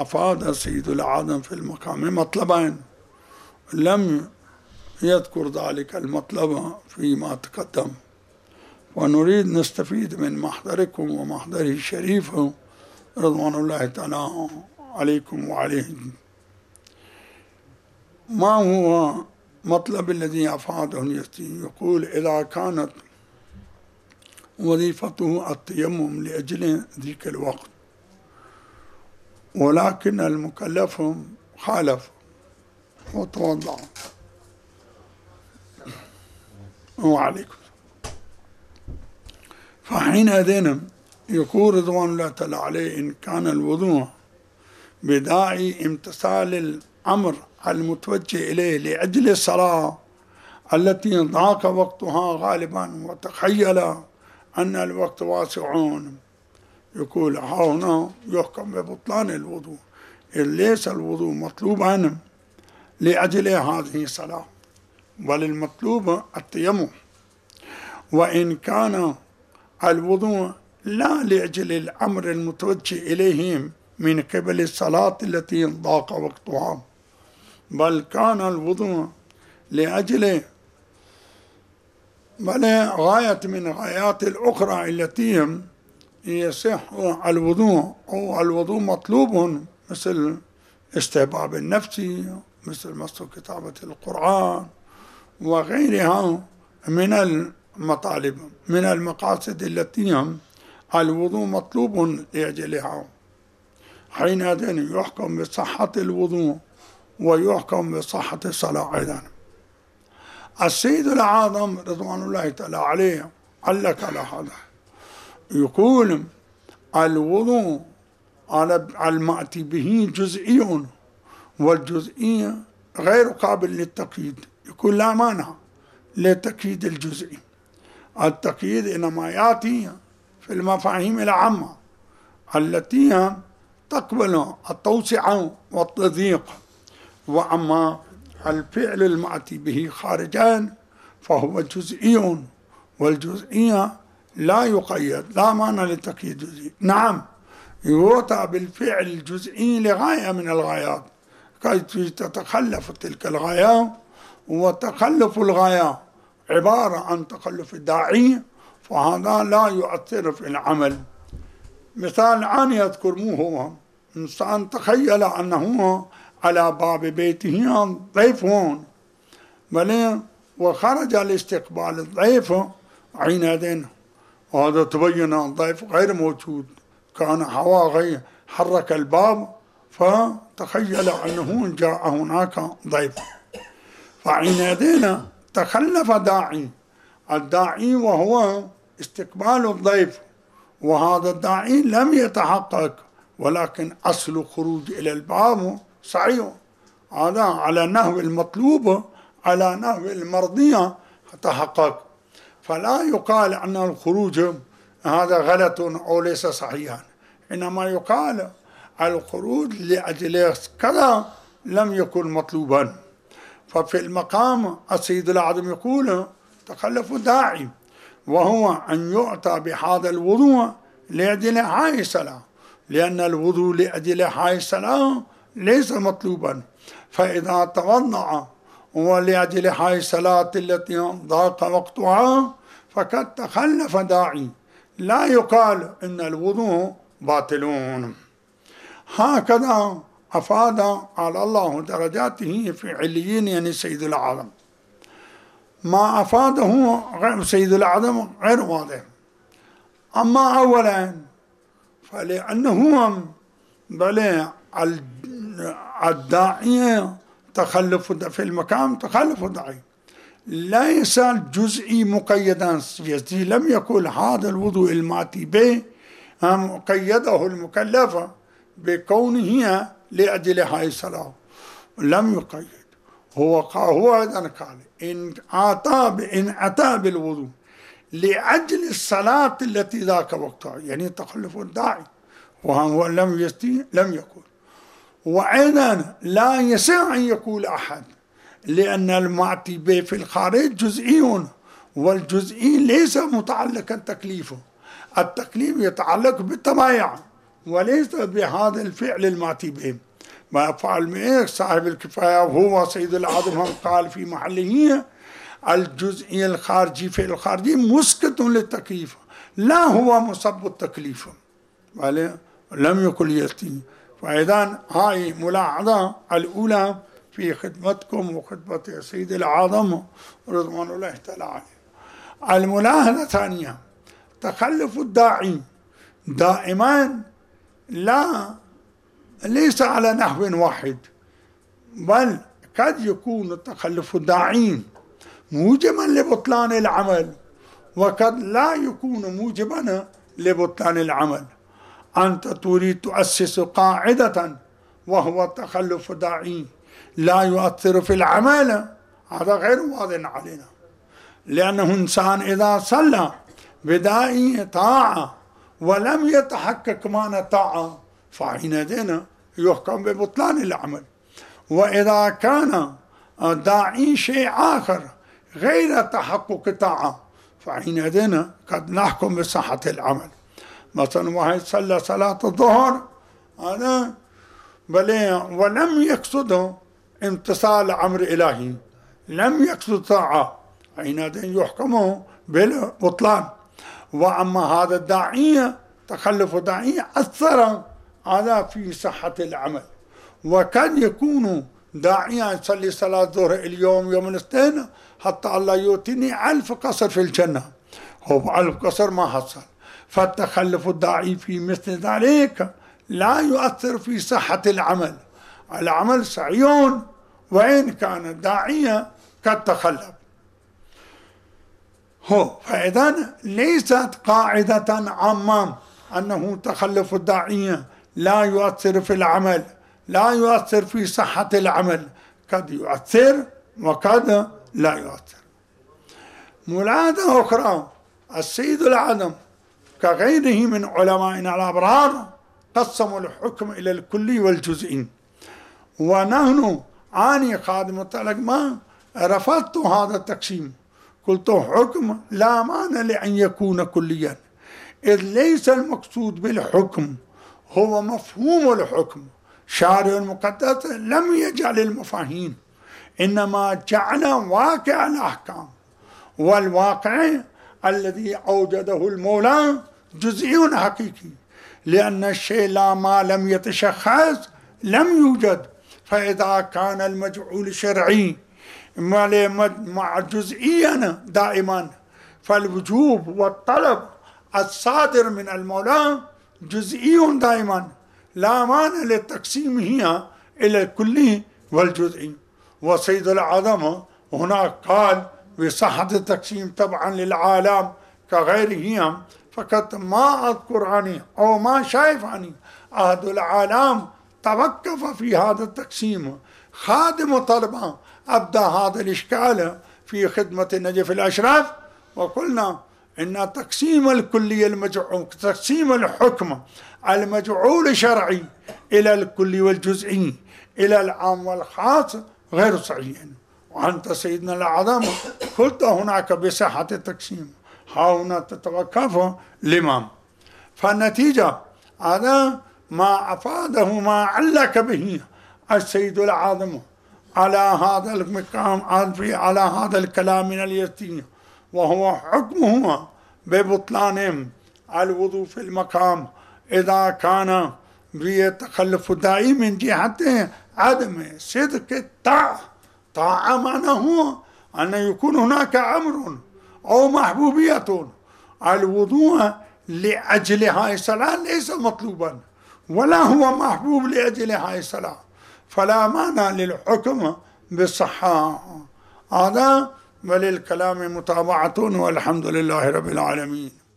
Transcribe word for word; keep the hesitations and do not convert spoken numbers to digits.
أفاد سيد العالم في المقام مطلبين لم يذكر ذلك المطلب فيما تقدم، ونريد نستفيد من محضركم ومحضره الشريف رضوان الله تعالى عليكم وعليهم. ما هو مطلب الذي أفاده اليزدي؟ يقول: إذا كانت وظيفته التيمم لأجل ذيك الوقت، ولكن المكلف خالف وتوضع. وعليكم. فحينئذ يقول رضوان الله تعالى عليه: إن كان الوضوء بداعي امتثال الأمر المتوجه إليه لأجل الصلاة التي ضاق وقتها غالبا وتخيل أن الوقت واسع، يقول هنا يحكم ببطلان الوضوء، إذ ليس الوضوء مطلوبا لأجل هذه الصلاة، بل المطلوب التيمم. وإن كان الوضوء لا لأجل الأمر المتوجه إليهم من قبل الصلاة التي ضاق وقتها، بل كان الوضوء لأجل بل غاية من غايات الأخرى التي يصح الوضوء، أو الوضوء مطلوب مثل استحباب النفس، مثل مس كتابة القرآن وغيرها من المطالب من المقاصد التي الوضوء مطلوب لأجلها. حينئذ يحكم بصحة الوضوء ويحكم بصحة الصلاة أيضا. السيد الأعظم رضوان الله تعالى عليه علق على هذا، يقول: الوضوء على المأتي به جزئي، والجزئي غير قابل للتقييد. يقول لا مانع لتقييد الجزئي، التقييد إنما يأتي في المفاهيم العامة التي تقبل التوسعة والتضييق، وأما الفعل المأتي به خارجان فهو جزئي، والجزئية لا يقيد، لا معنى للتقييد جزئي. نعم يؤتى بالفعل الجزئي لغاية من الغايات كي تتخلف تلك الغاية، وتخلف الغاية عبارة عن تخلف الداعي، فهذا لا يؤثر في العمل. مثال الآن يذكر مو هو إنسان تخيل أنه على باب بيته ضيف هون، بل وخرج لاستقبال الضيف، حينئذ وهذا تبين الضيف غير موجود، كان هواء غير، حرك الباب فتخيل أنه جاء هناك ضيف، فحينئذ تخلف داعي الداعي وهو استقبال الضيف، وهذا الداعي لم يتحقق، ولكن أصل خروج إلى الباب صحيح، هذا على نحو المطلوب على نحو المرضية تحقق، فلا يقال أن الخروج هذا غلط أو ليس صحيحا، إنما يقال الخروج لأجل كذا لم يكن مطلوبا. ففي المقام السيد الأعظم يقول تخلف داعي، وهو أن يؤتى بهذا الوضوء لأجل هاي الصلاة، لأن الوضوء لأجل هاي الصلاة ليس مطلوبا، فإذا توضأ ولأجل هاي الصلاة التي ضاق وقتها فقد تخلف داعي، لا يقال إن الوضوء باطلون. هكذا أفاد على الله درجاته في عليين، يعني سيد العالم. ما أفاده غير سيد العالم غير واضح. أما أولا فلأنه بل الداعية تخلف في المقام تخلف الداعي ليس الجزئي مقيدا، يزدي لم يقل هذا الوضوء الماتي به قيده المكلف بكونه لأجل هاي الصلاة، لم يقيد. هو هو أيضا قال إن أتى إن أتى بالوضوء لأجل الصلاة التي ذاك وقتها، يعني تخلف الداعي، وهو لم يستي لم يقل. وأيضا لا يسع أن يقول أحد، لأن المأتي به في الخارج جزئي، والجزئي ليس متعلقا تكليفه، التكليف يتعلق بالتبايع، وليس بهذا الفعل الماتي به. ما فعل مئة صاحب الكفاية وهو سيد العظم هم قال في محله الجزئي الخارجي فعل الخارجي مسكت للتكليف لا هو مصب التكليف لم يكن يأتي. فإذا هاي ملاحظة الأولى في خدمتكم وخدمة سيد العظم رضوان الله تعالى عليه. الملاحظة الثانية تخلف الداعي دائما لا ليس على نحو واحد، بل قد يكون تخلف الداعين موجبا لبطلان العمل وقد لا يكون موجبا لبطلان العمل. أنت تريد تؤسس قاعدة وهو تخلف داعي لا يؤثر في العمل، هذا غير واضح علينا، لأنه إنسان إذا صلى بداعي طاعة ولم يتحقق معنى طاعة فحينئذ يحكم ببطلان العمل. وإذا كان داعي شيء آخر غير تحقق طاعة فحينئذ قد نحكم بصحة العمل. مثلا واحد صلى صلاة الظهر هذا بل ولم يقصد امتثال أمر إلهي، لم يقصد طاعة، حينئذ يحكم بالبطلان. وأما هذا الداعية تخلف داعية أثر هذا في صحة العمل. وقد يكون داعيا يصلي صلاة الظهر اليوم يوم الاثنين حتى الله يؤتيني ألف قصر في الجنة، هو ألف قصر ما حصل، فالتخلف الداعي في مثل ذلك لا يؤثر في صحة العمل. العمل سعيون وإن كان الداعية قد تخلف. هو فإذا ليست قاعدة عامة أنه تخلف الداعية لا يؤثر في العمل، لا يؤثر في صحة العمل، قد يؤثر وقد لا يؤثر. ملاحظة أخرى السيد العظم كغيره من علمائنا الأبرار قسموا الحكم إلى الكلي والجزئي، ونحن أني خادم الطلق ما رفضت هذا التقسيم، قلت حكم لا معنى لأن يكون كليا، إذ ليس المقصود بالحكم هو مفهوم الحكم. شارع المقدس لم يجعل المفاهيم، إنما جعل واقع الأحكام، والواقع الذي أوجده المولى جزئي حقيقي، لأن الشيء لا ما لم يتشخص لم يوجد. فإذا كان المجعول شرعي مع جزئيا دائما فالوجوب والطلب الصادر من المولى جزئي دائما، لا مانع للتقسيم هي إلى الكلي والجزئي. وسيد العظم هناك قال بصحة التقسيم طبعا للعالم كغيرهم، فقط ما أذكر عني أو ما شايف عني أحد العالم توقف في هذا التقسيم. خادم طلبة أبدى هذا الإشكال في خدمة النجف الأشرف، وقلنا إن تقسيم الكلي المجعول تقسيم الحكم المجعول شرعي إلى الكلي والجزئي إلى العام والخاص غير صحيح. وأنت سيدنا العظم قلت هناك بصحة التقسيم، ها هنا تتوقف الإمام. فالنتيجة هذا ما أفاده ما علق به السيد العظم على هذا المقام على هذا الكلام من اليتيم، وهو حكمه ببطلان الوضوء في المقام إذا كان بيتخلف داعي من جهة عدم صدق الطاعة. طاعة معناه أن يكون هناك أمر أو محبوبية. الوضوء لأجل هاي الصلاة ليس مطلوبا ولا هو محبوب لأجل هاي الصلاة، فلا معنى للحكم بالصحة. هذا وللكلام متابعة، والحمد لله رب العالمين.